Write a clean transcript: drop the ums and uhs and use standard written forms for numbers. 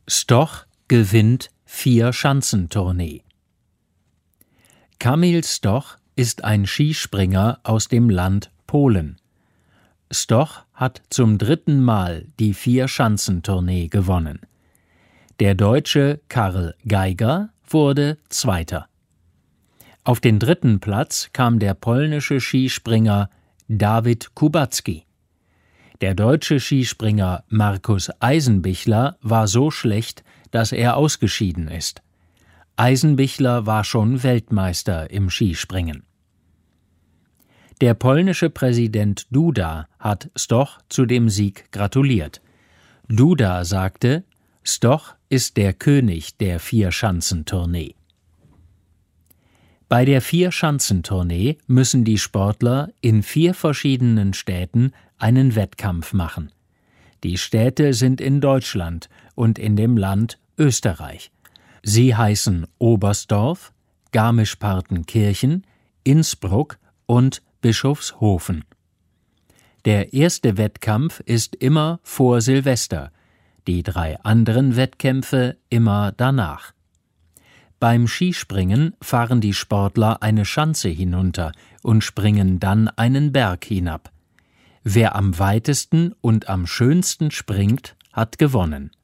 Stoch gewinnt Vierschanzentournee. Kamil Stoch ist ein Skispringer aus dem Land Polen. Stoch hat zum 3. Mal die Vierschanzentournee gewonnen. Der Deutsche Karl Geiger wurde Zweiter. Auf den 3. Platz kam der polnische Skispringer Dawid Kubacki. Der deutsche Skispringer Markus Eisenbichler war so schlecht, dass er ausgeschieden ist. Eisenbichler war schon Weltmeister im Skispringen. Der polnische Präsident Duda hat Stoch zu dem Sieg gratuliert. Duda sagte, Stoch ist der König der Vierschanzentournee. Bei der Vierschanzentournee müssen die Sportler in 4 verschiedenen Städten einen Wettkampf machen. Die Städte sind in Deutschland und in dem Land Österreich. Sie heißen Oberstdorf, Garmisch-Partenkirchen, Innsbruck und Bischofshofen. Der erste Wettkampf ist immer vor Silvester, die 3 anderen Wettkämpfe immer danach. Beim Skispringen fahren die Sportler eine Schanze hinunter und springen dann einen Berg hinab. Wer am weitesten und am schönsten springt, hat gewonnen.